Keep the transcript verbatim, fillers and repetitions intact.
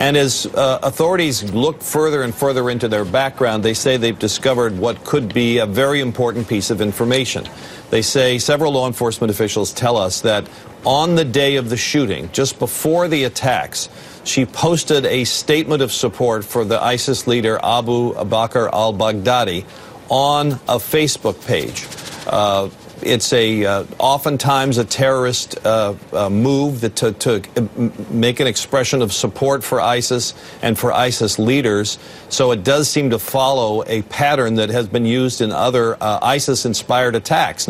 And as uh, authorities look further and further into their background, they say they've discovered what could be a very important piece of information. They say several law enforcement officials tell us that on the day of the shooting, just before the attacks, she posted a statement of support for the ISIS leader Abu Bakr al-Baghdadi on a Facebook page. Uh, It's a uh, oftentimes a terrorist uh, uh, move that to, to make an expression of support for ISIS and for ISIS leaders. So it does seem to follow a pattern that has been used in other uh, ISIS-inspired attacks.